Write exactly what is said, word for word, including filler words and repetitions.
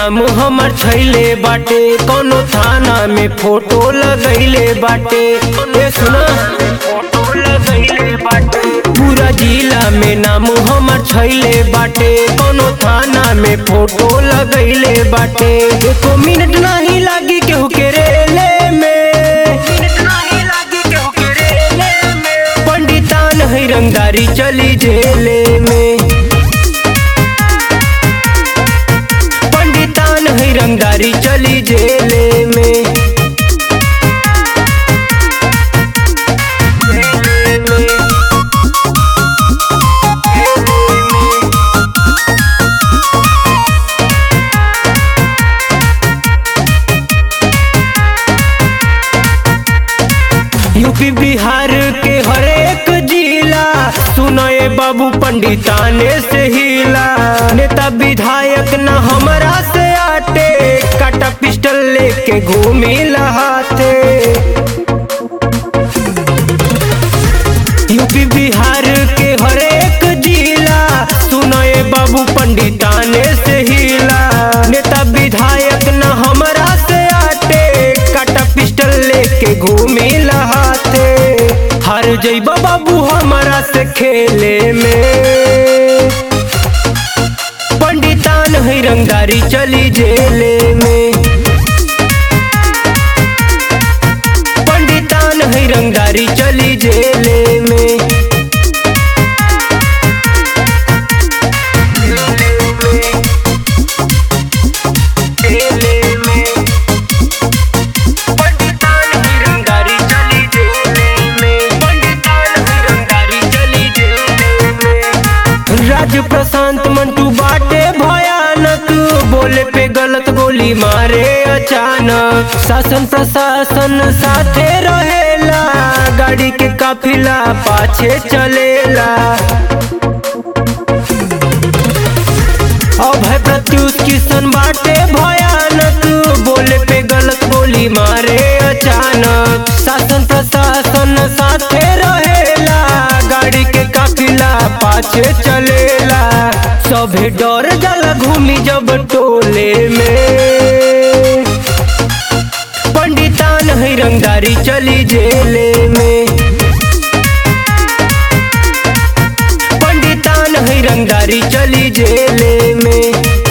नाम हमर छैले बाटे, कोनो थाना में फोटो लगैले बाटे। ए सुना फोटो लगैले बाटे, पूरा जिला में नाम हमर छैले बाटे, कोनो थाना में फोटो लगैले बाटे। एको मिनट नहीं लागी केहू के रेले में, पंडितान है रंगदारी चली जेले में, पंडितान है रंगदारी चली जेले में। यूपी बिहार के हर एक जिला सुनाए बाबू पंडिताने से हिला। नेता विधायक न हमरा से आटे, काटा पिस्टल लेके घूमी लहाते। यूपी बिहार के हर एक जिला सुनाए बाबू पंडिताने से हिला। नेता विधायक न हमरा से आटे, काटा पिस्टल लेके घूमी लहाते। हार जइबा बाबू हमारा से खेले में, पंडितान है रंगदारी चली जेले में, पंडितान है रंगदारी चली जेले में। राज प्रशांत मंटू बाटे भयानक, बोले पे गलत गोली मारे अचानक। शासन प्रशासन साथे रहेला, गाड़ी के काफिला पाछे चलेला। अभय प्रत्युष किशन बाटे भयानक, बोले पे गलत गोली मारे अचानक। शासन प्रशासन साथे रहेला, गाड़ी के काफिला पाछे चलेला। सभे डर जाला घूमी जब टोले में, पंडितान है रंगदारी चली जेले में, पंडितान है रंगदारी चली जेले में।